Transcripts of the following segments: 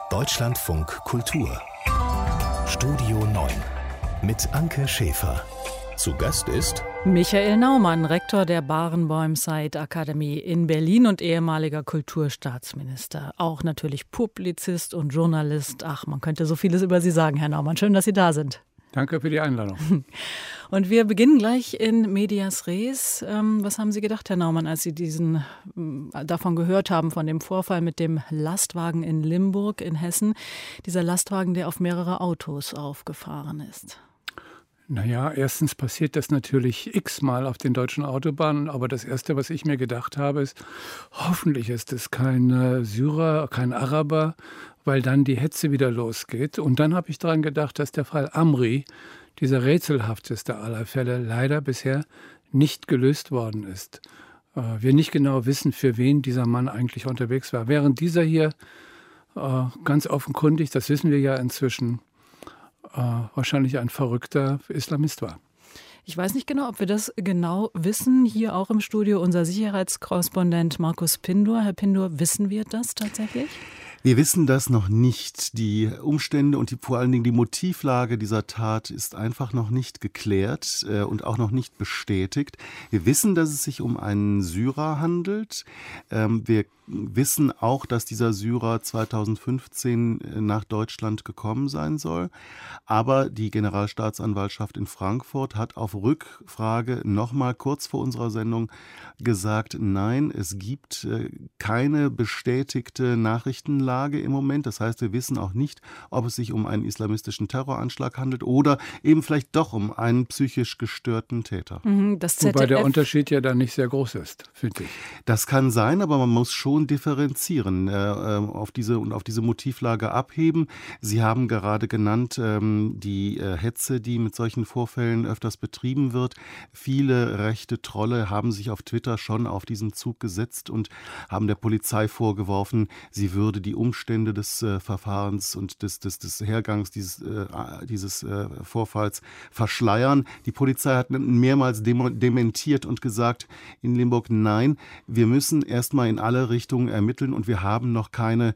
Deutschlandfunk Kultur Studio 9 mit Anke Schäfer. Zu Gast ist Michael Naumann, Rektor der Barenboim-Said-Akademie in Berlin und ehemaliger Kulturstaatsminister. Auch natürlich Publizist und Journalist. Ach, man könnte so vieles über Sie sagen, Herr Naumann. Schön, dass Sie da sind. Danke für die Einladung. Und wir beginnen gleich in medias res. Was haben Sie gedacht, Herr Naumann, als Sie davon gehört haben, von dem Vorfall mit dem Lastwagen in Limburg in Hessen? Dieser Lastwagen, der auf mehrere Autos aufgefahren ist. Naja, erstens passiert das natürlich x-mal auf den deutschen Autobahnen, aber das Erste, was ich mir gedacht habe, ist, hoffentlich ist es kein Syrer, kein Araber, weil dann die Hetze wieder losgeht. Und dann habe ich daran gedacht, dass der Fall Amri, dieser rätselhafteste aller Fälle, leider bisher nicht gelöst worden ist. Wir nicht genau wissen, für wen dieser Mann eigentlich unterwegs war. Während dieser hier ganz offenkundig, das wissen wir ja inzwischen, wahrscheinlich ein verrückter Islamist war. Ich weiß nicht genau, ob wir das genau wissen. Hier auch im Studio unser Sicherheitskorrespondent Markus Pindur. Herr Pindur, wissen wir das tatsächlich? Wir wissen das noch nicht. Die Umstände und vor allen Dingen die Motivlage dieser Tat ist einfach noch nicht geklärt und auch noch nicht bestätigt. Wir wissen, dass es sich um einen Syrer handelt. Wir wissen auch, dass dieser Syrer 2015 nach Deutschland gekommen sein soll. Aber die Generalstaatsanwaltschaft in Frankfurt hat auf Rückfrage nochmal kurz vor unserer Sendung gesagt, nein, es gibt keine bestätigte Nachrichtenlage im Moment. Das heißt, wir wissen auch nicht, ob es sich um einen islamistischen Terroranschlag handelt oder eben vielleicht doch um einen psychisch gestörten Täter. Wobei der Unterschied ja dann nicht sehr groß ist, finde ich. Das kann sein, aber man muss schon differenzieren, auf diese Motivlage abheben. Sie haben gerade genannt, die Hetze, die mit solchen Vorfällen öfters betrieben wird. Viele rechte Trolle haben sich auf Twitter schon auf diesen Zug gesetzt und haben der Polizei vorgeworfen, sie würde die Umstände des Verfahrens und des Hergangs dieses Vorfalls verschleiern. Die Polizei hat mehrmals dementiert und gesagt in Limburg, nein, wir müssen erstmal in alle Richtungen ermitteln und wir haben noch keine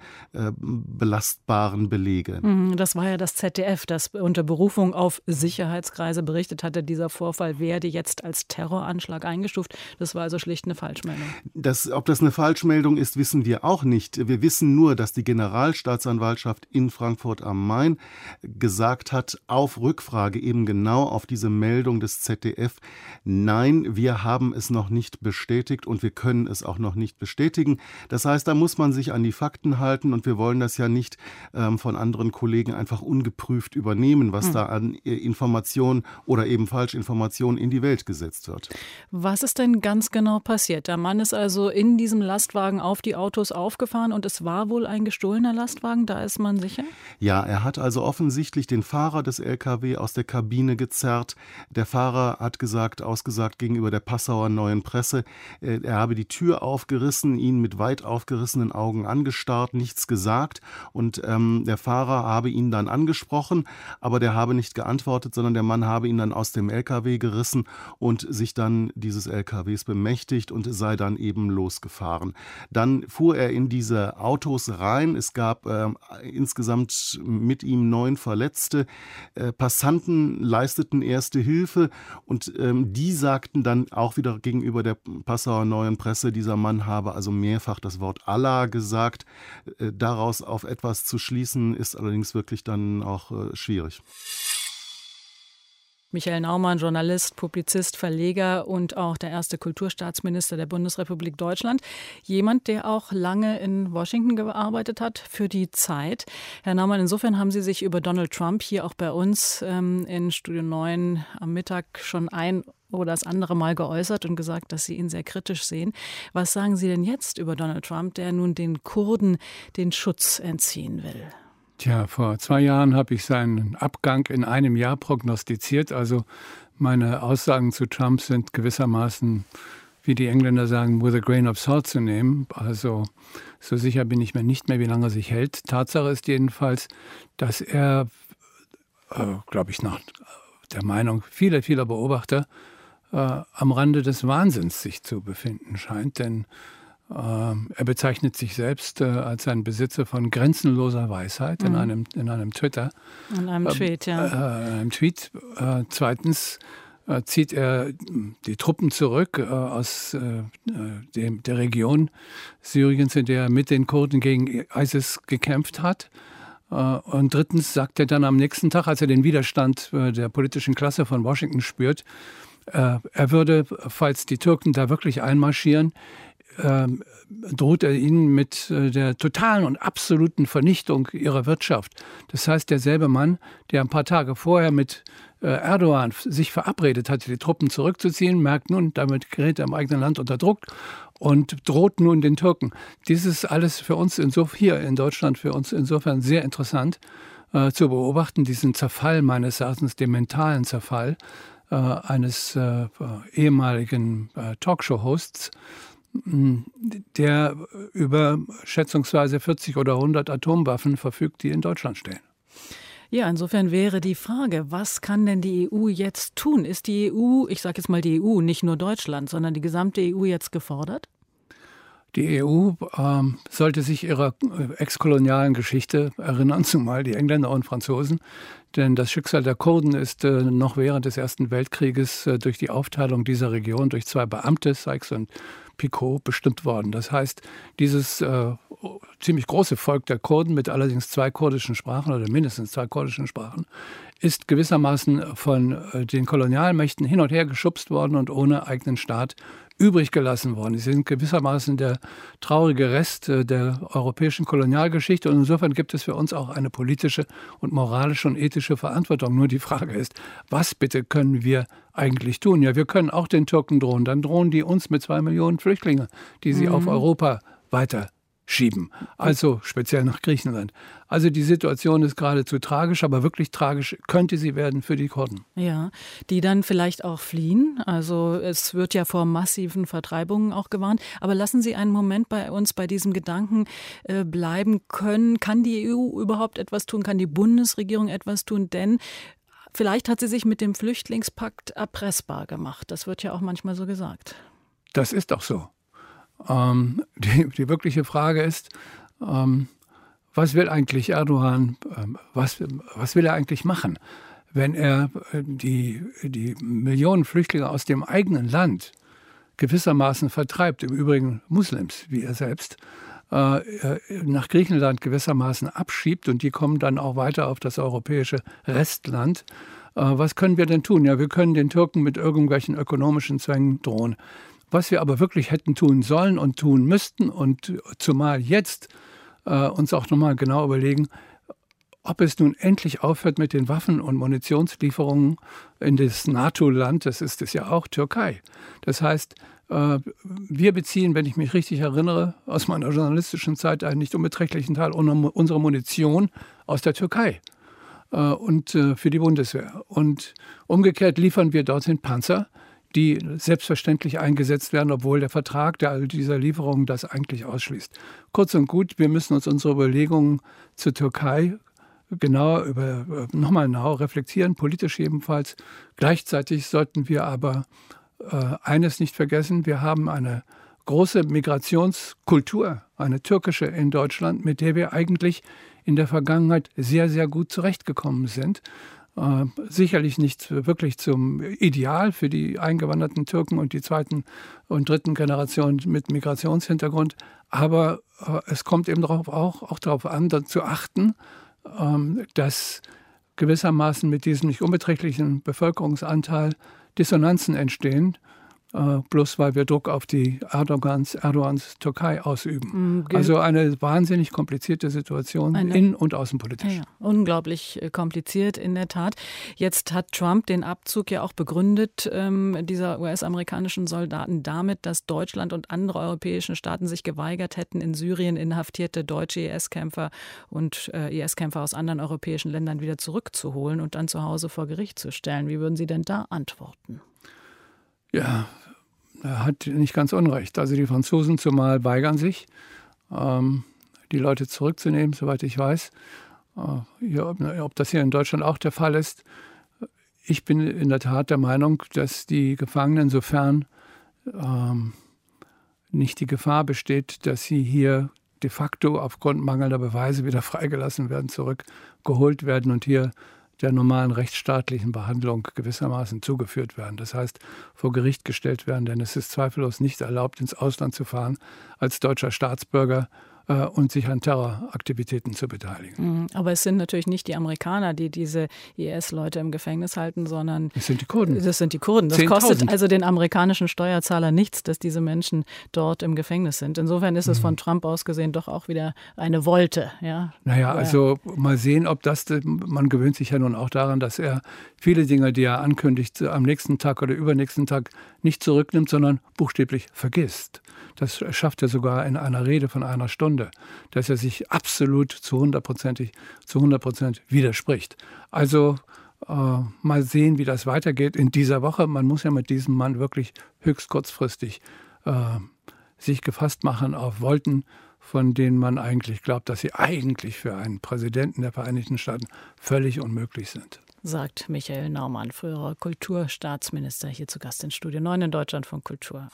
belastbaren Belege. Das war ja das ZDF, das unter Berufung auf Sicherheitskreise berichtet hatte, dieser Vorfall werde jetzt als Terroranschlag eingestuft. Das war also schlicht eine Falschmeldung. Ob das eine Falschmeldung ist, wissen wir auch nicht. Wir wissen nur, dass die Generalstaatsanwaltschaft in Frankfurt am Main gesagt hat, auf Rückfrage eben genau auf diese Meldung des ZDF, nein, wir haben es noch nicht bestätigt und wir können es auch noch nicht bestätigen. Das heißt, da muss man sich an die Fakten halten und wir wollen das ja nicht von anderen Kollegen einfach ungeprüft übernehmen, was da an Informationen oder eben Falschinformationen in die Welt gesetzt wird. Was ist denn ganz genau passiert? Der Mann ist also in diesem Lastwagen auf die Autos aufgefahren und es war wohl ein gestohlener Lastwagen, da ist man sicher? Ja, er hat also offensichtlich den Fahrer des LKW aus der Kabine gezerrt. Der Fahrer hat ausgesagt gegenüber der Passauer Neuen Presse, er habe die Tür aufgerissen, ihn mit weit aufgerissenen Augen angestarrt, nichts gesagt und der Fahrer habe ihn dann angesprochen, aber der habe nicht geantwortet, sondern der Mann habe ihn dann aus dem LKW gerissen und sich dann dieses LKWs bemächtigt und sei dann eben losgefahren. Dann fuhr er in diese Autos rein. Es gab insgesamt mit ihm 9 Verletzte. Passanten leisteten erste Hilfe und die sagten dann auch wieder gegenüber der Passauer Neuen Presse, dieser Mann habe also mehrfach das Wort Allah gesagt. Daraus auf etwas zu schließen, ist allerdings wirklich dann auch schwierig. Michael Naumann, Journalist, Publizist, Verleger und auch der erste Kulturstaatsminister der Bundesrepublik Deutschland. Jemand, der auch lange in Washington gearbeitet hat für die Zeit. Herr Naumann, insofern haben Sie sich über Donald Trump hier auch bei uns in Studio 9 am Mittag schon ein oder das andere Mal geäußert und gesagt, dass Sie ihn sehr kritisch sehen. Was sagen Sie denn jetzt über Donald Trump, der nun den Kurden den Schutz entziehen will? Tja, vor 2 Jahren habe ich seinen Abgang in einem Jahr prognostiziert. Also meine Aussagen zu Trump sind gewissermaßen, wie die Engländer sagen, with a grain of salt zu nehmen. Also so sicher bin ich mir nicht mehr, wie lange er sich hält. Tatsache ist jedenfalls, dass er, glaube ich, nach der Meinung vieler Beobachter am Rande des Wahnsinns sich zu befinden scheint. Denn Er bezeichnet sich selbst als ein Besitzer von grenzenloser Weisheit in einem Twitter. In einem Tweet, ja. Einem Tweet. Zweitens zieht er die Truppen zurück aus der Region Syriens, in der er mit den Kurden gegen ISIS gekämpft hat. Und drittens sagt er dann am nächsten Tag, als er den Widerstand der politischen Klasse von Washington spürt, er würde, falls die Türken da wirklich einmarschieren, droht er ihnen mit der totalen und absoluten Vernichtung ihrer Wirtschaft. Das heißt, derselbe Mann, der ein paar Tage vorher mit Erdogan sich verabredet hatte, die Truppen zurückzuziehen, merkt nun, damit gerät er im eigenen Land unter Druck und droht nun den Türken. Dies ist alles für uns hier in Deutschland für uns insofern sehr interessant zu beobachten, diesen Zerfall meines Erachtens, den mentalen Zerfall eines ehemaligen Talkshow-Hosts, der über schätzungsweise 40 oder 100 Atomwaffen verfügt, die in Deutschland stehen. Ja, insofern wäre die Frage, was kann denn die EU jetzt tun? Ist die EU, ich sage jetzt mal die EU, nicht nur Deutschland, sondern die gesamte EU jetzt gefordert? Die EU sollte sich ihrer exkolonialen Geschichte erinnern, zumal die Engländer und Franzosen. Denn das Schicksal der Kurden ist noch während des Ersten Weltkrieges durch die Aufteilung dieser Region durch zwei Beamte, Sykes und Picot, bestimmt worden. Das heißt, dieses ziemlich große Volk der Kurden mit allerdings zwei kurdischen Sprachen oder mindestens zwei kurdischen Sprachen ist gewissermaßen von den Kolonialmächten hin und her geschubst worden und ohne eigenen Staat übrig gelassen worden. Sie sind gewissermaßen der traurige Rest der europäischen Kolonialgeschichte und insofern gibt es für uns auch eine politische und moralische und ethische Verantwortung. Nur die Frage ist, was bitte können wir eigentlich tun? Ja, wir können auch den Türken drohen. Dann drohen die uns mit 2 Millionen Flüchtlingen, die sie auf Europa weiterschieben. Also speziell nach Griechenland. Also die Situation ist geradezu tragisch, aber wirklich tragisch könnte sie werden für die Kurden. Ja, die dann vielleicht auch fliehen. Also es wird ja vor massiven Vertreibungen auch gewarnt. Aber lassen Sie einen Moment bei uns bei diesem Gedanken bleiben können. Kann die EU überhaupt etwas tun? Kann die Bundesregierung etwas tun? Denn vielleicht hat sie sich mit dem Flüchtlingspakt erpressbar gemacht. Das wird ja auch manchmal so gesagt. Das ist doch so. Die wirkliche Frage ist, was will eigentlich Erdogan, was will er eigentlich machen, wenn er die Millionen Flüchtlinge aus dem eigenen Land gewissermaßen vertreibt, im Übrigen Muslims, wie er selbst, nach Griechenland gewissermaßen abschiebt und die kommen dann auch weiter auf das europäische Restland. Was können wir denn tun? Ja, wir können den Türken mit irgendwelchen ökonomischen Zwängen drohen. Was wir aber wirklich hätten tun sollen und tun müssten und zumal jetzt uns auch nochmal genau überlegen, ob es nun endlich aufhört mit den Waffen- und Munitionslieferungen in das NATO-Land, das ist es ja auch, Türkei. Das heißt, wir beziehen, wenn ich mich richtig erinnere, aus meiner journalistischen Zeit einen nicht unbeträchtlichen Teil unserer Munition aus der Türkei und für die Bundeswehr. Und umgekehrt liefern wir dorthin Panzer, die selbstverständlich eingesetzt werden, obwohl der Vertrag dieser Lieferungen das eigentlich ausschließt. Kurz und gut, wir müssen uns unsere Überlegungen zur Türkei nochmal genau reflektieren, politisch jedenfalls. Gleichzeitig sollten wir aber eines nicht vergessen, wir haben eine große Migrationskultur, eine türkische in Deutschland, mit der wir eigentlich in der Vergangenheit sehr, sehr gut zurechtgekommen sind. Sicherlich nicht wirklich zum Ideal für die eingewanderten Türken und die zweiten und dritten Generation mit Migrationshintergrund. Aber es kommt eben auch darauf an, zu achten, dass gewissermaßen mit diesem nicht unbeträchtlichen Bevölkerungsanteil Dissonanzen entstehen, bloß weil wir Druck auf die Erdogans Türkei ausüben. Also eine wahnsinnig komplizierte Situation, innen- und außenpolitisch. Ja, unglaublich kompliziert in der Tat. Jetzt hat Trump den Abzug ja auch begründet, dieser US-amerikanischen Soldaten, damit, dass Deutschland und andere europäische Staaten sich geweigert hätten, in Syrien inhaftierte deutsche IS-Kämpfer und IS-Kämpfer aus anderen europäischen Ländern wieder zurückzuholen und dann zu Hause vor Gericht zu stellen. Wie würden Sie denn da antworten? Ja, er hat nicht ganz unrecht. Also die Franzosen zumal weigern sich, die Leute zurückzunehmen, soweit ich weiß. Ob das hier in Deutschland auch der Fall ist. Ich bin in der Tat der Meinung, dass die Gefangenen, sofern nicht die Gefahr besteht, dass sie hier de facto aufgrund mangelnder Beweise wieder freigelassen werden, zurückgeholt werden und hier der normalen rechtsstaatlichen Behandlung gewissermaßen zugeführt werden. Das heißt, vor Gericht gestellt werden, denn es ist zweifellos nicht erlaubt, ins Ausland zu fahren als deutscher Staatsbürger und sich an Terroraktivitäten zu beteiligen. Aber es sind natürlich nicht die Amerikaner, die diese IS-Leute im Gefängnis halten, sondern es sind die Kurden. Das sind die Kurden. Das kostet also den amerikanischen Steuerzahler nichts, dass diese Menschen dort im Gefängnis sind. Insofern ist es von Trump aus gesehen doch auch wieder eine Wolte. Ja? Naja, also mal sehen, ob man gewöhnt sich ja nun auch daran, dass er viele Dinge, die er ankündigt, am nächsten Tag oder übernächsten Tag nicht zurücknimmt, sondern buchstäblich vergisst. Das schafft er sogar in einer Rede von einer Stunde, dass er sich absolut zu 100% widerspricht. Also mal sehen, wie das weitergeht in dieser Woche. Man muss ja mit diesem Mann wirklich höchst kurzfristig sich gefasst machen auf Wolken, von denen man eigentlich glaubt, dass sie eigentlich für einen Präsidenten der Vereinigten Staaten völlig unmöglich sind. Sagt Michael Naumann, früherer Kulturstaatsminister, hier zu Gast in Studio 9 in Deutschlandfunk Kultur.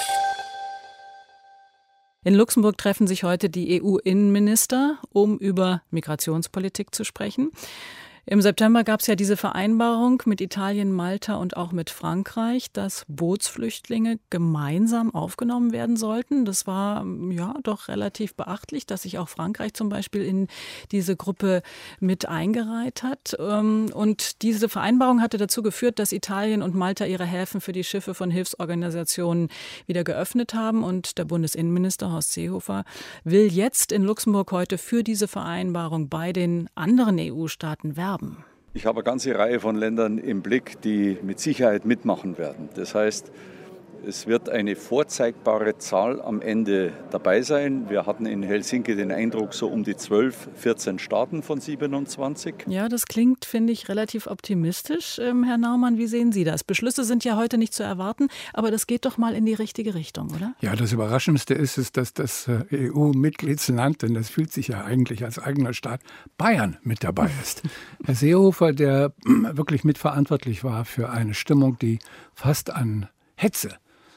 In Luxemburg treffen sich heute die EU-Innenminister, um über Migrationspolitik zu sprechen. Im September gab es ja diese Vereinbarung mit Italien, Malta und auch mit Frankreich, dass Bootsflüchtlinge gemeinsam aufgenommen werden sollten. Das war ja doch relativ beachtlich, dass sich auch Frankreich zum Beispiel in diese Gruppe mit eingereiht hat. Und diese Vereinbarung hatte dazu geführt, dass Italien und Malta ihre Häfen für die Schiffe von Hilfsorganisationen wieder geöffnet haben. Und der Bundesinnenminister Horst Seehofer will jetzt in Luxemburg heute für diese Vereinbarung bei den anderen EU-Staaten werben. Ich habe eine ganze Reihe von Ländern im Blick, die mit Sicherheit mitmachen werden. Das heißt, es wird eine vorzeigbare Zahl am Ende dabei sein. Wir hatten in Helsinki den Eindruck, so um die 12, 14 Staaten von 27. Ja, das klingt, finde ich, relativ optimistisch. Herr Naumann, wie sehen Sie das? Beschlüsse sind ja heute nicht zu erwarten, aber das geht doch mal in die richtige Richtung, oder? Ja, das Überraschendste ist, dass das EU-Mitgliedsland, denn das fühlt sich ja eigentlich als eigener Staat, Bayern mit dabei ist. Herr Seehofer, der wirklich mitverantwortlich war für eine Stimmung, die fast an Hetze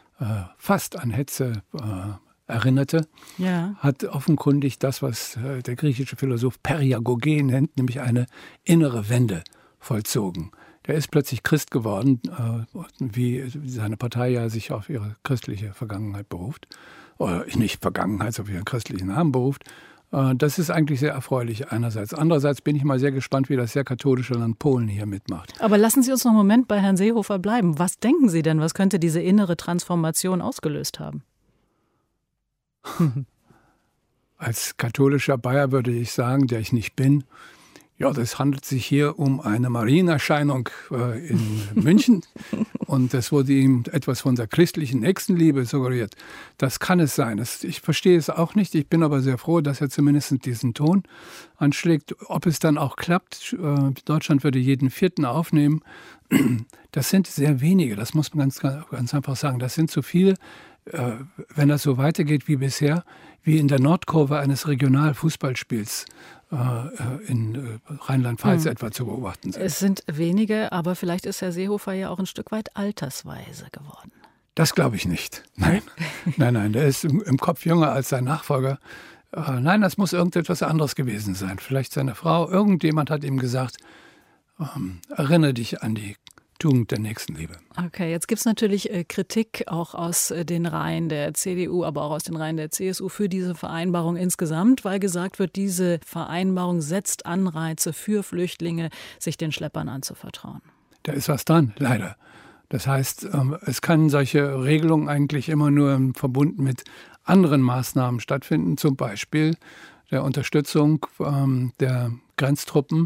erinnerte, ja, hat offenkundig das, was der griechische Philosoph Periagoge nennt, nämlich eine innere Wende vollzogen. Der ist plötzlich Christ geworden, wie seine Partei ja sich auf ihre christliche Vergangenheit beruft. Oder nicht Vergangenheit, auf ihren christlichen Namen beruft. Das ist eigentlich sehr erfreulich einerseits. Andererseits bin ich mal sehr gespannt, wie das sehr katholische Land Polen hier mitmacht. Aber lassen Sie uns noch einen Moment bei Herrn Seehofer bleiben. Was denken Sie denn, was könnte diese innere Transformation ausgelöst haben? Als katholischer Bayer würde ich sagen, der ich nicht bin, ja, das handelt sich hier um eine Marienerscheinung in München und das wurde ihm etwas von der christlichen Nächstenliebe suggeriert. Das kann es sein. Ich verstehe es auch nicht. Ich bin aber sehr froh, dass er zumindest diesen Ton anschlägt. Ob es dann auch klappt, Deutschland würde jeden 4. aufnehmen. Das sind sehr wenige, das muss man ganz einfach sagen. Das sind so viele, wenn das so weitergeht wie bisher, wie in der Nordkurve eines Regionalfußballspiels in Rheinland-Pfalz etwa zu beobachten sind. Es sind wenige, aber vielleicht ist Herr Seehofer ja auch ein Stück weit altersweise geworden. Das glaube ich nicht. Nein, der ist im Kopf jünger als sein Nachfolger. Nein, das muss irgendetwas anderes gewesen sein. Vielleicht seine Frau, irgendjemand hat ihm gesagt, erinnere dich an die Tugend der Nächstenliebe. Okay, jetzt gibt es natürlich Kritik auch aus den Reihen der CDU, aber auch aus den Reihen der CSU für diese Vereinbarung insgesamt, weil gesagt wird, diese Vereinbarung setzt Anreize für Flüchtlinge, sich den Schleppern anzuvertrauen. Da ist was dran, leider. Das heißt, es kann solche Regelungen eigentlich immer nur verbunden mit anderen Maßnahmen stattfinden, zum Beispiel der Unterstützung der Grenztruppen,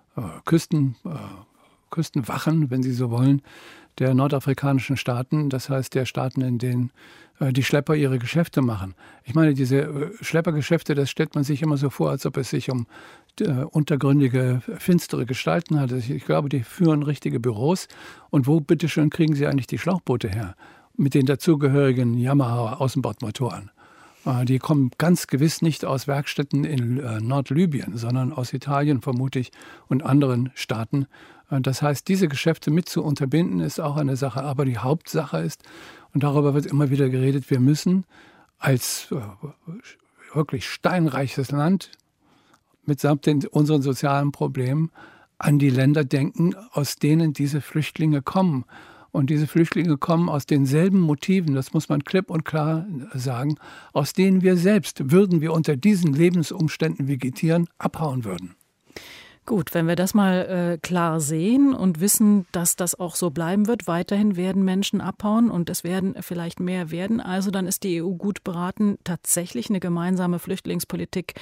Küstenwachen, wenn Sie so wollen, der nordafrikanischen Staaten, das heißt der Staaten, in denen die Schlepper ihre Geschäfte machen. Ich meine, diese Schleppergeschäfte, das stellt man sich immer so vor, als ob es sich um untergründige, finstere Gestalten handelt. Ich glaube, die führen richtige Büros. Und wo, bitteschön, kriegen sie eigentlich die Schlauchboote her? Mit den dazugehörigen Yamaha-Außenbordmotoren. Die kommen ganz gewiss nicht aus Werkstätten in Nordlibyen, sondern aus Italien vermutlich und anderen Staaten. Das heißt, diese Geschäfte mit zu unterbinden, ist auch eine Sache. Aber die Hauptsache ist, und darüber wird immer wieder geredet, wir müssen als wirklich steinreiches Land mitsamt unseren sozialen Problemen an die Länder denken, aus denen diese Flüchtlinge kommen. Und diese Flüchtlinge kommen aus denselben Motiven, das muss man klipp und klar sagen, aus denen wir selbst, würden wir unter diesen Lebensumständen vegetieren, abhauen würden. Gut, wenn wir das mal klar sehen und wissen, dass das auch so bleiben wird, weiterhin werden Menschen abhauen und es werden vielleicht mehr werden, also dann ist die EU gut beraten, tatsächlich eine gemeinsame Flüchtlingspolitik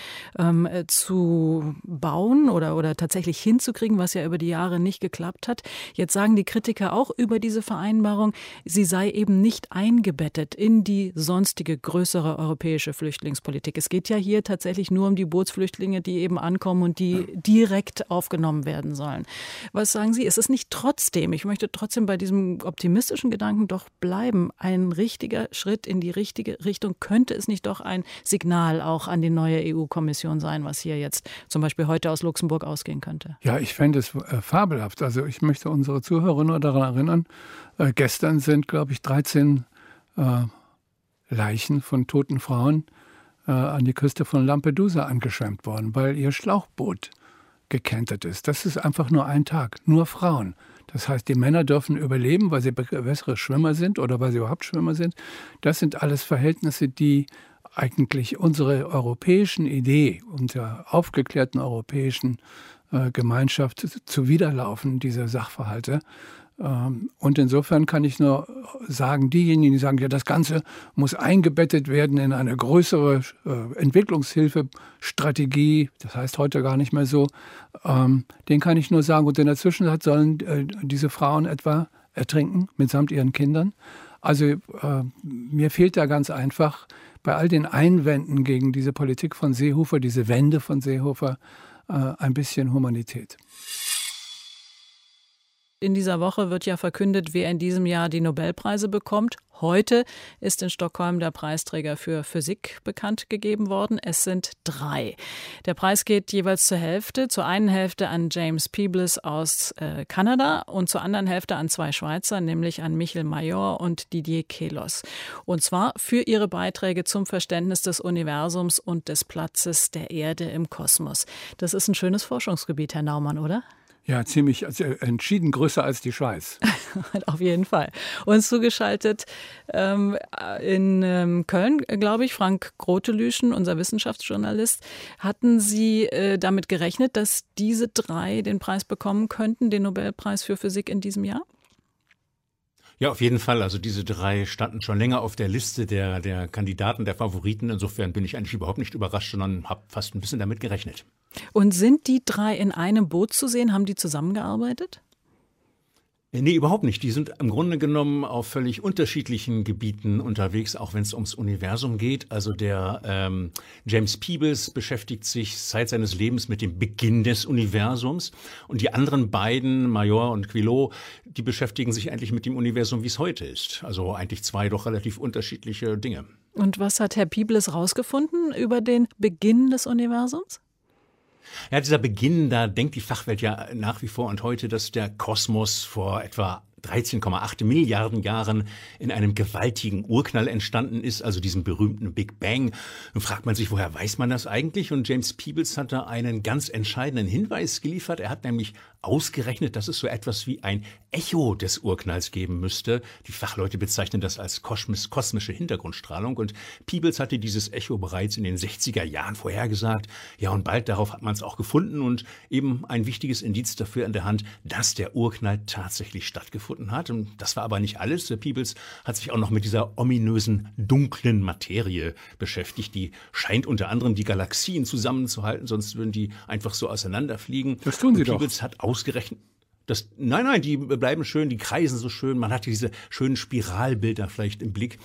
zu bauen oder tatsächlich hinzukriegen, was ja über die Jahre nicht geklappt hat. Jetzt sagen die Kritiker auch über diese Vereinbarung, sie sei eben nicht eingebettet in die sonstige größere europäische Flüchtlingspolitik. Es geht ja hier tatsächlich nur um die Bootsflüchtlinge, die eben ankommen und die direkt aufgenommen werden sollen. Was sagen Sie? Ist es nicht trotzdem, ich möchte trotzdem bei diesem optimistischen Gedanken doch bleiben, ein richtiger Schritt in die richtige Richtung? Könnte es nicht doch ein Signal auch an die neue EU-Kommission sein, was hier jetzt zum Beispiel heute aus Luxemburg ausgehen könnte? Ja, ich fände es fabelhaft. Also ich möchte unsere Zuhörerinnen daran erinnern, gestern sind, glaube ich, 13 Leichen von toten Frauen an die Küste von Lampedusa angeschwemmt worden, weil ihr Schlauchboot gekentert ist. Das ist einfach nur ein Tag, nur Frauen. Das heißt, die Männer dürfen überleben, weil sie bessere Schwimmer sind oder weil sie überhaupt Schwimmer sind. Das sind alles Verhältnisse, die eigentlich unsere europäischen Idee, unserer aufgeklärten europäischen Gemeinschaft zuwiderlaufen, diese Sachverhalte. Und insofern kann ich nur sagen, diejenigen, die sagen, ja, das Ganze muss eingebettet werden in eine größere Entwicklungshilfestrategie, das heißt heute gar nicht mehr so, den kann ich nur sagen, und in der Zwischenzeit sollen diese Frauen etwa ertrinken, mitsamt ihren Kindern. Also mir fehlt da ganz einfach bei all den Einwänden gegen diese Politik von Seehofer, diese Wende von Seehofer, ein bisschen Humanität. In dieser Woche wird ja verkündet, wer in diesem Jahr die Nobelpreise bekommt. Heute ist in Stockholm der Preisträger für Physik bekannt gegeben worden. Es sind 3. Der Preis geht jeweils zur Hälfte. Zur einen Hälfte an James Peebles aus Kanada und zur anderen Hälfte an 2 Schweizer, nämlich an Michel Mayor und Didier Queloz. Und zwar für ihre Beiträge zum Verständnis des Universums und des Platzes der Erde im Kosmos. Das ist ein schönes Forschungsgebiet, Herr Naumann, oder? Ja, ziemlich entschieden größer als die Schweiz. Auf jeden Fall. Uns zugeschaltet in Köln, glaube ich, Frank Grotelüschen, unser Wissenschaftsjournalist. Hatten Sie damit gerechnet, dass diese 3 den Preis bekommen könnten, den Nobelpreis für Physik in diesem Jahr? Ja, auf jeden Fall. Also diese 3 standen schon länger auf der Liste der Kandidaten, der Favoriten. Insofern bin ich eigentlich überhaupt nicht überrascht, sondern habe fast ein bisschen damit gerechnet. Und sind die 3 in einem Boot zu sehen? Haben die zusammengearbeitet? Nee, überhaupt nicht. Die sind im Grunde genommen auf völlig unterschiedlichen Gebieten unterwegs, auch wenn es ums Universum geht. Also der James Peebles beschäftigt sich seit seines Lebens mit dem Beginn des Universums. Und die anderen beiden, Mayor und Queloz, die beschäftigen sich eigentlich mit dem Universum, wie es heute ist. Also eigentlich 2 doch relativ unterschiedliche Dinge. Und was hat Herr Peebles rausgefunden über den Beginn des Universums? Ja, dieser Beginn, da denkt die Fachwelt ja nach wie vor und heute, dass der Kosmos vor etwa 13,8 Milliarden Jahren in einem gewaltigen Urknall entstanden ist, also diesem berühmten Big Bang. Nun fragt man sich, woher weiß man das eigentlich? Und James Peebles hat da einen ganz entscheidenden Hinweis geliefert. Er hat nämlich ausgerechnet, dass es so etwas wie ein Echo des Urknalls geben müsste. Die Fachleute bezeichnen das als kosmische Hintergrundstrahlung. Und Peebles hatte dieses Echo bereits in den 60er Jahren vorhergesagt. Ja, und bald darauf hat man es auch gefunden und eben ein wichtiges Indiz dafür in der Hand, dass der Urknall tatsächlich stattgefunden hat. Und das war aber nicht alles. Der Peebles hat sich auch noch mit dieser ominösen dunklen Materie beschäftigt. Die scheint unter anderem die Galaxien zusammenzuhalten, sonst würden die einfach so auseinanderfliegen. Das tun sie doch. Peebles hat ausgerechnet, nein, die bleiben schön, die kreisen so schön. Man hat diese schönen Spiralbilder vielleicht im Blick.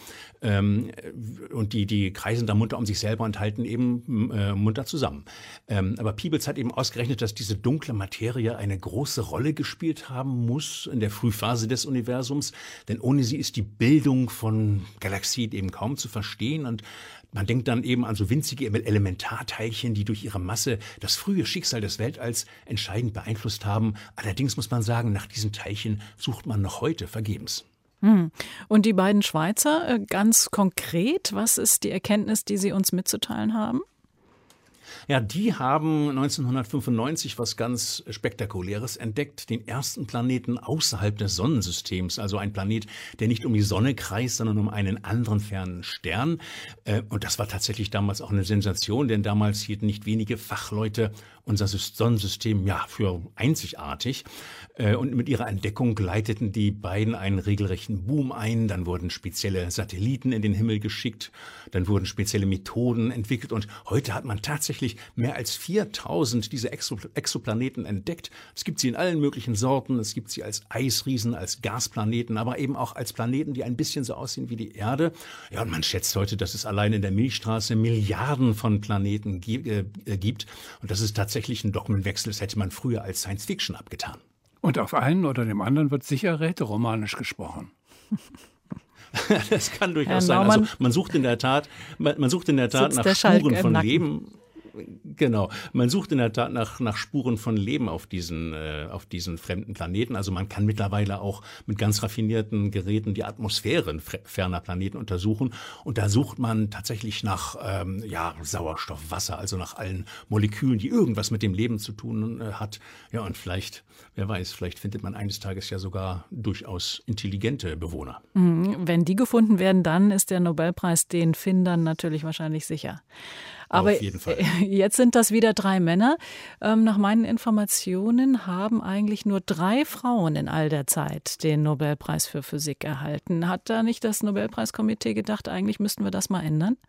Und die kreisen da munter um sich selber und halten eben munter zusammen. Aber Peebles hat eben ausgerechnet, dass diese dunkle Materie eine große Rolle gespielt haben muss in der Frühphase des Universums. Denn ohne sie ist die Bildung von Galaxien eben kaum zu verstehen. Und man denkt dann eben an so winzige Elementarteilchen, die durch ihre Masse das frühe Schicksal des Weltalls entscheidend beeinflusst haben. Allerdings muss man sagen, nach diesen Teilchen sucht man noch heute vergebens. Und die beiden Schweizer, ganz konkret, was ist die Erkenntnis, die Sie uns mitzuteilen haben? Ja, die haben 1995 was ganz Spektakuläres entdeckt, den ersten Planeten außerhalb des Sonnensystems, also ein Planet, der nicht um die Sonne kreist, sondern um einen anderen fernen Stern. Und das war tatsächlich damals auch eine Sensation, denn damals hielten nicht wenige Fachleute unser Sonnensystem für einzigartig. Und mit ihrer Entdeckung leiteten die beiden einen regelrechten Boom ein. Dann wurden spezielle Satelliten in den Himmel geschickt, dann wurden spezielle Methoden entwickelt und heute hat man tatsächlich mehr als 4000 diese Exoplaneten entdeckt. Es gibt sie in allen möglichen Sorten, es gibt sie als Eisriesen, als Gasplaneten, aber eben auch als Planeten, die ein bisschen so aussehen wie die Erde. Ja, und man schätzt heute, dass es allein in der Milchstraße Milliarden von Planeten gibt. Und das ist tatsächlich ein Dogmenwechsel, das hätte man früher als Science Fiction abgetan. Und auf einen oder dem anderen wird sicher rätoromanisch gesprochen. Das kann durchaus sein. Also man sucht in der Tat nach Spuren von Leben. Genau, man sucht in der Tat nach Spuren von Leben auf diesen fremden Planeten. Also man kann mittlerweile auch mit ganz raffinierten Geräten die Atmosphären ferner Planeten untersuchen. Und da sucht man tatsächlich nach Sauerstoff, Wasser, also nach allen Molekülen, die irgendwas mit dem Leben zu tun hat. Ja, und vielleicht, wer weiß, vielleicht findet man eines Tages ja sogar durchaus intelligente Bewohner. Wenn die gefunden werden, dann ist der Nobelpreis den Findern natürlich wahrscheinlich sicher. Aber auf jeden Fall. Jetzt sind das wieder 3 Männer. Nach meinen Informationen haben eigentlich nur 3 Frauen in all der Zeit den Nobelpreis für Physik erhalten. Hat da nicht das Nobelpreiskomitee gedacht, eigentlich müssten wir das mal ändern?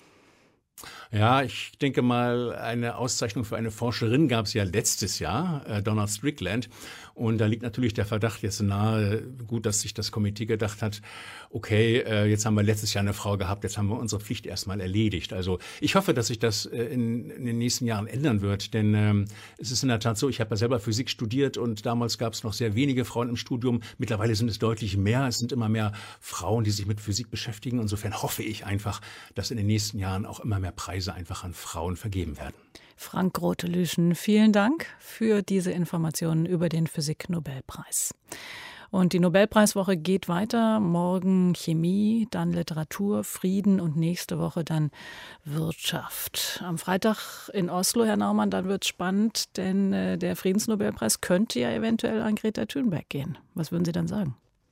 Ja, ich denke mal, eine Auszeichnung für eine Forscherin gab es ja letztes Jahr, Donald Strickland. Und da liegt natürlich der Verdacht jetzt nahe, gut, dass sich das Komitee gedacht hat, okay, jetzt haben wir letztes Jahr eine Frau gehabt, jetzt haben wir unsere Pflicht erstmal erledigt. Also ich hoffe, dass sich das in den nächsten Jahren ändern wird, denn es ist in der Tat so, ich habe ja selber Physik studiert und damals gab es noch sehr wenige Frauen im Studium. Mittlerweile sind es deutlich mehr, es sind immer mehr Frauen, die sich mit Physik beschäftigen. Insofern hoffe ich einfach, dass in den nächsten Jahren auch immer mehr Preise einfach an Frauen vergeben werden. Frank Grotelüschen, vielen Dank für diese Informationen über den Physik-Nobelpreis. Und die Nobelpreiswoche geht weiter. Morgen Chemie, dann Literatur, Frieden und nächste Woche dann Wirtschaft. Am Freitag in Oslo, Herr Naumann, dann wird es spannend, denn der Friedensnobelpreis könnte ja eventuell an Greta Thunberg gehen. Was würden Sie dann sagen?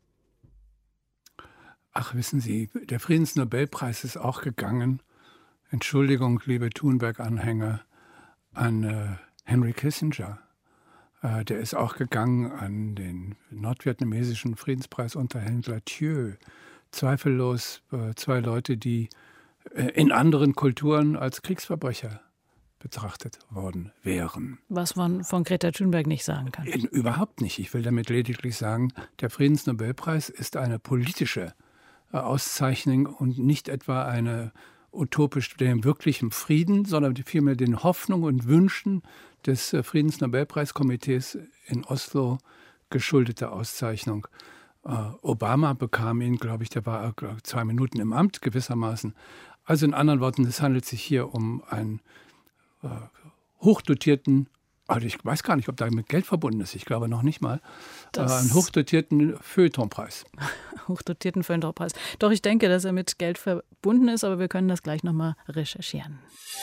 Ach, wissen Sie, der Friedensnobelpreis ist auch gegangen. Entschuldigung, liebe Thunberg-Anhänger, an Henry Kissinger. Der ist auch gegangen an den nordvietnamesischen Friedenspreisunterhändler Thieu. Zweifellos 2 Leute, die in anderen Kulturen als Kriegsverbrecher betrachtet worden wären. Was man von Greta Thunberg nicht sagen kann. Überhaupt nicht. Ich will damit lediglich sagen, der Friedensnobelpreis ist eine politische Auszeichnung und nicht etwa eine utopisch dem wirklichen Frieden, sondern vielmehr den Hoffnungen und Wünschen des Friedensnobelpreiskomitees in Oslo geschuldete Auszeichnung. Obama bekam ihn, glaube ich, der war 2 Minuten im Amt gewissermaßen. Also in anderen Worten, es handelt sich hier um einen hochdotierten, also ich weiß gar nicht, ob da mit Geld verbunden ist, ich glaube noch nicht mal, einen hochdotierten Feuilletonpreis. Hochdotierten Feuilletonpreis. Doch ich denke, dass er mit Geld verbunden ist, aber wir können das gleich nochmal recherchieren.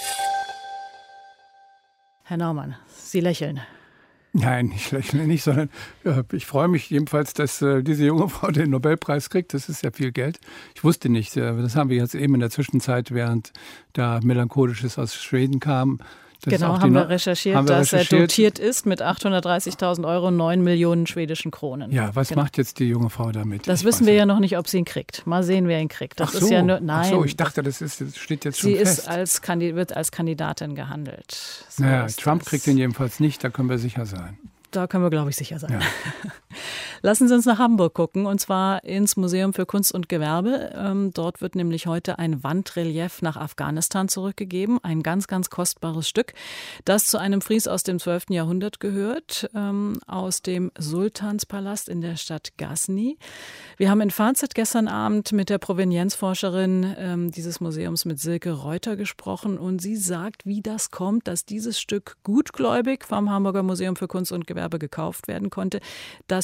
Herr Naumann, Sie lächeln. Nein, ich lächle nicht, sondern ich freue mich jedenfalls, dass diese junge Frau den Nobelpreis kriegt. Das ist ja viel Geld. Ich wusste nicht, das haben wir jetzt eben in der Zwischenzeit, während da Melancholisches aus Schweden kam. Genau, haben wir recherchiert, dass er dotiert ist mit 830.000 Euro, 9 Millionen schwedischen Kronen. Ja, was macht jetzt die junge Frau damit? Das wissen wir ja noch nicht, ob sie ihn kriegt. Mal sehen, wer ihn kriegt. Das ist ja nur, nein. Ach so, ich dachte, das steht jetzt schon fest. Sie wird als Kandidatin gehandelt. So naja, Trump kriegt ihn jedenfalls nicht, da können wir sicher sein. Da können wir, glaube ich, sicher sein. Ja. Lassen Sie uns nach Hamburg gucken, und zwar ins Museum für Kunst und Gewerbe. Dort wird nämlich heute ein Wandrelief nach Afghanistan zurückgegeben. Ein ganz, ganz kostbares Stück, das zu einem Fries aus dem 12. Jahrhundert gehört, aus dem Sultanspalast in der Stadt Ghazni. Wir haben in Fazit gestern Abend mit der Provenienzforscherin dieses Museums, mit Silke Reuter, gesprochen. Und sie sagt, wie das kommt, dass dieses Stück gutgläubig vom Hamburger Museum für Kunst und Gewerbe gekauft werden konnte, das vorher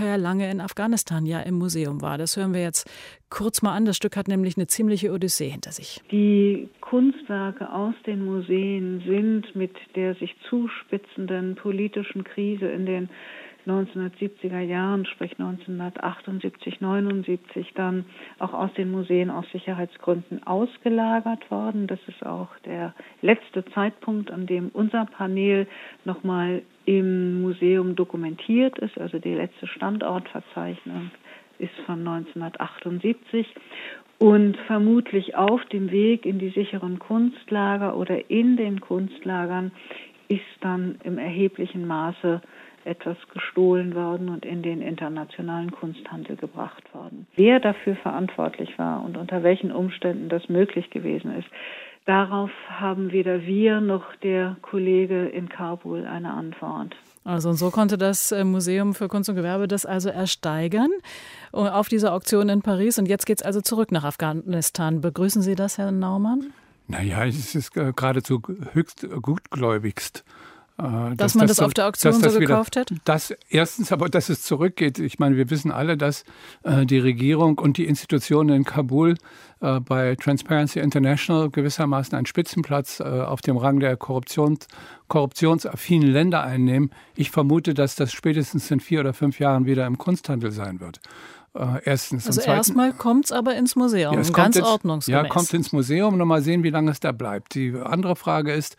vorher lange in Afghanistan ja im Museum war. Das hören wir jetzt kurz mal an. Das Stück hat nämlich eine ziemliche Odyssee hinter sich. Die Kunstwerke aus den Museen sind mit der sich zuspitzenden politischen Krise in den 1970er Jahren, sprich 1978, 79, dann auch aus den Museen aus Sicherheitsgründen ausgelagert worden. Das ist auch der letzte Zeitpunkt, an dem unser Panel nochmal im Museum dokumentiert ist. Also die letzte Standortverzeichnung ist von 1978 und vermutlich auf dem Weg in die sicheren Kunstlager oder in den Kunstlagern ist dann im erheblichen Maße etwas gestohlen worden und in den internationalen Kunsthandel gebracht worden. Wer dafür verantwortlich war und unter welchen Umständen das möglich gewesen ist, darauf haben weder wir noch der Kollege in Kabul eine Antwort. Also und so konnte das Museum für Kunst und Gewerbe das also ersteigern auf dieser Auktion in Paris. Und jetzt geht es also zurück nach Afghanistan. Begrüßen Sie das, Herr Naumann? Naja, es ist geradezu höchst gutgläubigst. Dass man das auf der Auktion so gekauft hat? Erstens, aber dass es zurückgeht. Ich meine, wir wissen alle, dass die Regierung und die Institutionen in Kabul bei Transparency International gewissermaßen einen Spitzenplatz auf dem Rang der korruptionsaffinen Länder einnehmen. Ich vermute, dass das spätestens in 4 oder 5 Jahren wieder im Kunsthandel sein wird. Erstens. Also erstmal kommt es aber ins Museum, ja, ganz ordnungsgemäß. Ja, kommt ins Museum und mal sehen, wie lange es da bleibt. Die andere Frage ist,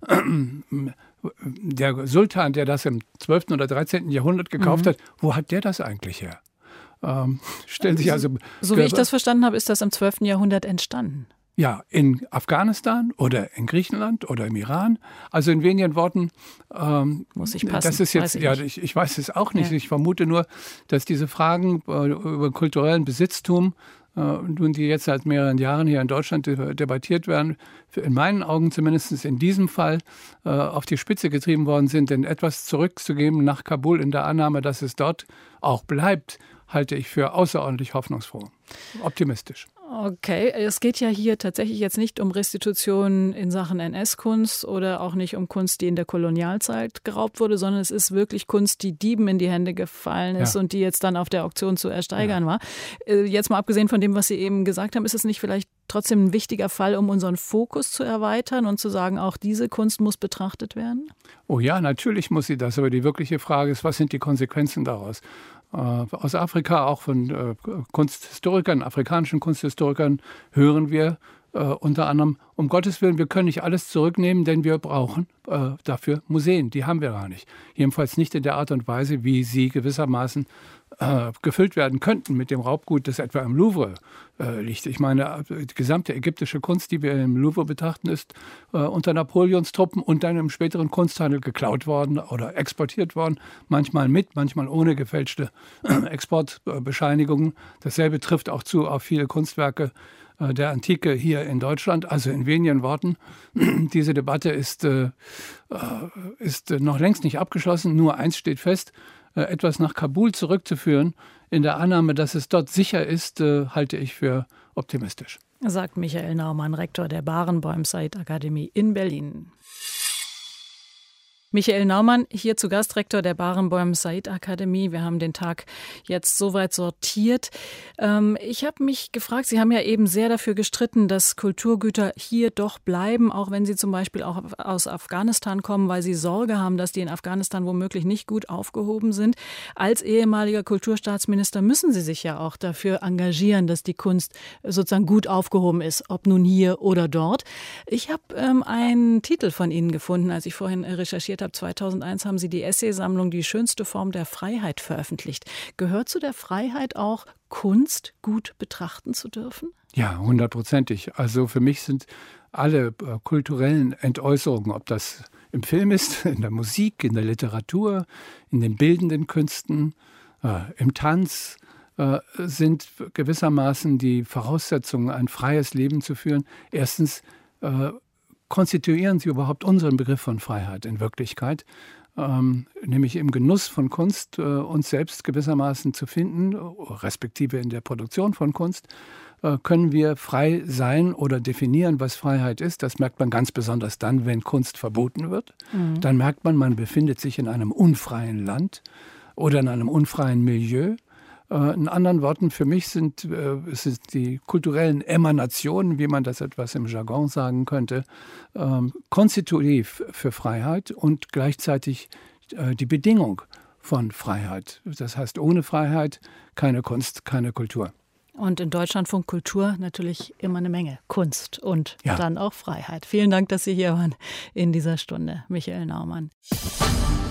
der Sultan, der das im 12. oder 13. Jahrhundert gekauft hat, wo hat der das eigentlich her? Stellen sich also... So wie ich das verstanden habe, ist das im 12. Jahrhundert entstanden. Ja, in Afghanistan oder in Griechenland oder im Iran. Also in wenigen Worten, muss ich passen. Das ist jetzt, ich weiß es auch nicht. Ja. Ich vermute nur, dass diese Fragen über kulturellen Besitztum, die jetzt seit mehreren Jahren hier in Deutschland debattiert werden, in meinen Augen zumindest in diesem Fall auf die Spitze getrieben worden sind. Denn etwas zurückzugeben nach Kabul in der Annahme, dass es dort auch bleibt, halte ich für außerordentlich hoffnungsfroh, optimistisch. Okay, es geht ja hier tatsächlich jetzt nicht um Restitution in Sachen NS-Kunst oder auch nicht um Kunst, die in der Kolonialzeit geraubt wurde, sondern es ist wirklich Kunst, die Dieben in die Hände gefallen ist und die jetzt dann auf der Auktion zu ersteigern war. Jetzt mal abgesehen von dem, was Sie eben gesagt haben, ist es nicht vielleicht trotzdem ein wichtiger Fall, um unseren Fokus zu erweitern und zu sagen, auch diese Kunst muss betrachtet werden? Oh ja, natürlich muss sie das, aber die wirkliche Frage ist, was sind die Konsequenzen daraus? Aus Afrika, auch von Kunsthistorikern, afrikanischen Kunsthistorikern, hören wir unter anderem, um Gottes Willen, wir können nicht alles zurücknehmen, denn wir brauchen dafür Museen. Die haben wir gar nicht. Jedenfalls nicht in der Art und Weise, wie sie gewissermaßen gefüllt werden könnten mit dem Raubgut, das etwa im Louvre liegt. Ich meine, die gesamte ägyptische Kunst, die wir im Louvre betrachten, ist unter Napoleons Truppen und dann im späteren Kunsthandel geklaut worden oder exportiert worden. Manchmal mit, manchmal ohne gefälschte Exportbescheinigungen. Dasselbe trifft auch zu auf viele Kunstwerke der Antike hier in Deutschland. Also in wenigen Worten, diese Debatte ist noch längst nicht abgeschlossen. Nur eins steht fest: etwas nach Kabul zurückzuführen, in der Annahme, dass es dort sicher ist, halte ich für optimistisch. Sagt Michael Naumann, Rektor der Barenboim-Said-Akademie in Berlin. Michael Naumann, hier zu Gast, Rektor der Barenboim-Said-Akademie. Wir haben den Tag jetzt soweit sortiert. Ich habe mich gefragt, Sie haben ja eben sehr dafür gestritten, dass Kulturgüter hier doch bleiben, auch wenn sie zum Beispiel auch aus Afghanistan kommen, weil Sie Sorge haben, dass die in Afghanistan womöglich nicht gut aufgehoben sind. Als ehemaliger Kulturstaatsminister müssen Sie sich ja auch dafür engagieren, dass die Kunst sozusagen gut aufgehoben ist, ob nun hier oder dort. Ich habe einen Titel von Ihnen gefunden, als ich vorhin recherchiert habe. 2001 haben Sie die Essaysammlung Die schönste Form der Freiheit veröffentlicht. Gehört zu der Freiheit auch, Kunst gut betrachten zu dürfen? Ja, 100%. Also für mich sind alle kulturellen Entäußerungen, ob das im Film ist, in der Musik, in der Literatur, in den bildenden Künsten, im Tanz, sind gewissermaßen die Voraussetzungen, ein freies Leben zu führen. Erstens konstituieren sie überhaupt unseren Begriff von Freiheit in Wirklichkeit, nämlich im Genuss von Kunst uns selbst gewissermaßen zu finden, respektive in der Produktion von Kunst, können wir frei sein oder definieren, was Freiheit ist. Das merkt man ganz besonders dann, wenn Kunst verboten wird. Dann merkt man, man befindet sich in einem unfreien Land. oder in einem unfreien Milieu. In anderen Worten, für mich sind es die kulturellen Emanationen, wie man das etwas im Jargon sagen könnte, konstitutiv für Freiheit und gleichzeitig die Bedingung von Freiheit. Das heißt, ohne Freiheit keine Kunst, keine Kultur. Und in Deutschlandfunk Kultur natürlich immer eine Menge Kunst und dann auch Freiheit. Vielen Dank, dass Sie hier waren in dieser Stunde, Michael Naumann.